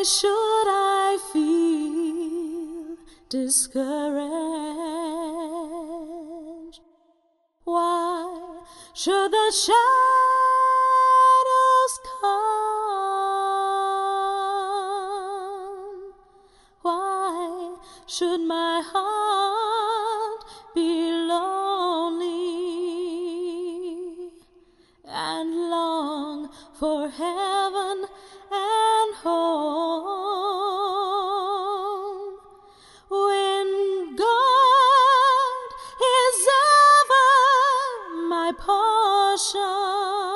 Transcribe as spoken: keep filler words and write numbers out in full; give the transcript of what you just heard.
should I feel discouraged? Why should the shadows come? Why should my heart be lonely and long for heaven and home, when God is ever my portion?